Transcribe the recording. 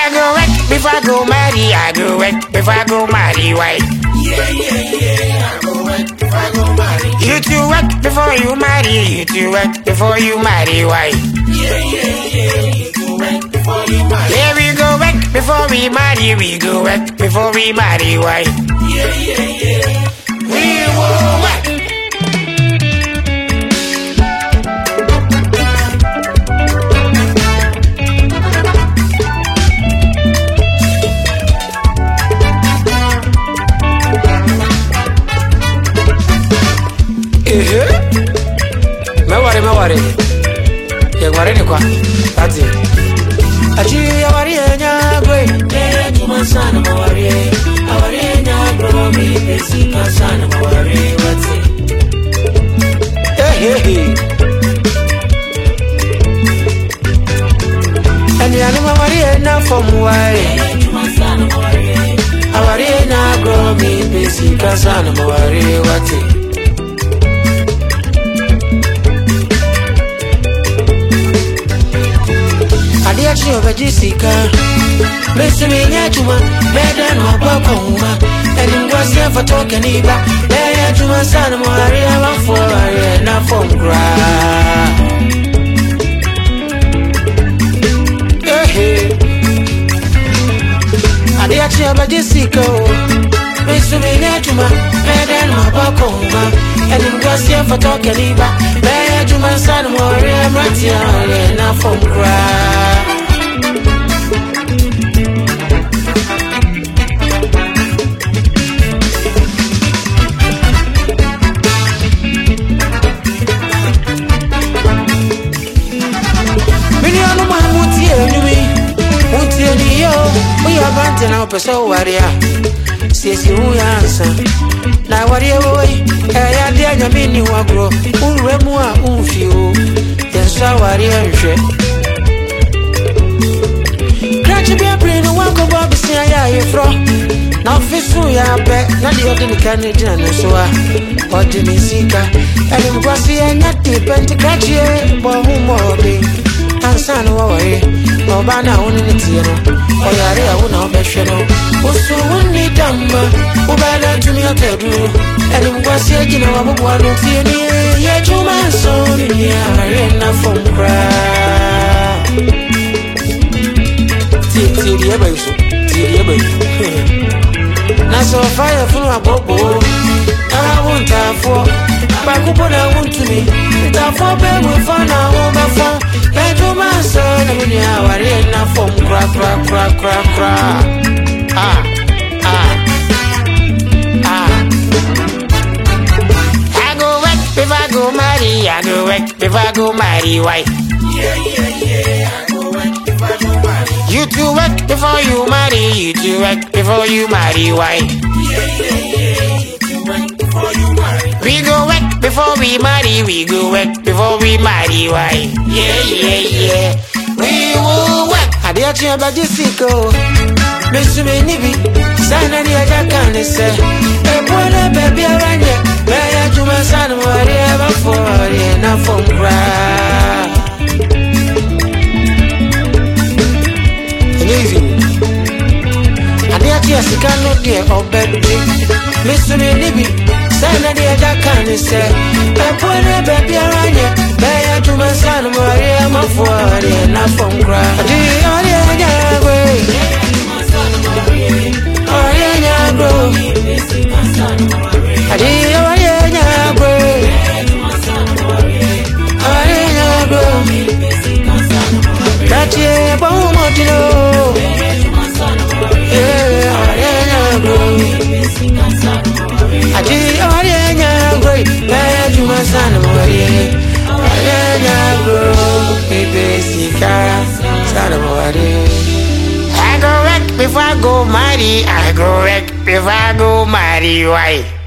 I go work before I go marry. I go work before I go marry. Why? Yeah, I go work before I go marry. You to work before you marry. You to work before you marry. Why? Yeah, you to work before you marry. Yeah, we go work before we marry. We go work before we marry. Why? Yeah. We will work. Me worry. You worry ni kwa. That's it. Achi ya worry enya gwe. Tuma sana ma worry. I worry enya bro me besika sana ma worry. What's it? Hey. And you know worry enya from why? Tuma sana ma worry. I worry enya bro me besika sana ma worry. What's it? Adiachi obejisika Mesi minyachuma Meda no abakoma Eni mgwasi ya fatoke niba Leya chuma sana mwaria wafo Waria na fomgra Adiachi obejisika Mesi minyachuma Meda no abakoma Eni mgwasi ya fatoke niba Leya chuma sana mwaria Waria na fomgra na peso waria sisi uyansa na waria boy ya dia nyamini wagro uremu a unfio yensa waria nhwe krachi bia brain wako bob sia ya yefro na fisu ya be na di odini kan dina no so a odini sika eni mkwasi enya tipenti krachi e bo humo be ansa no waria no bana woni ni tieno oyare a wona obehwe no osu woni damma ubana tumi akedu eni mkwasi agina wabobwa no tieni ye juma so ni are na fomkra tiri ebe na so fire funu abobo ara wonta fo ba kubo na wontumi ta fo be we fa na wo ba fo Bedroom so na muni aware na form cra. I go work before I go marry. I go work before I go marry. Why? Yeah, I go work before I go marry. You to work before you marry. You to work before you marry. Why? Yeah, you to work before you marry. We go work before we marry. We go work before we marry. Why? Yeah. We will work. Adiachi abajisiko. Mesumi nibi. Sana ni ajakane se. Ebwana baby aranye. Baya juma sana mwari eba for na fomkra. Easy. Adiachi asikano die obedi. Mesumi nibi. Sana ni ajakane se. Ebwana baby aranye. Baya juma sana mwari eba for na fomkra. I go work before I go marry. I go work before I go marry. Why?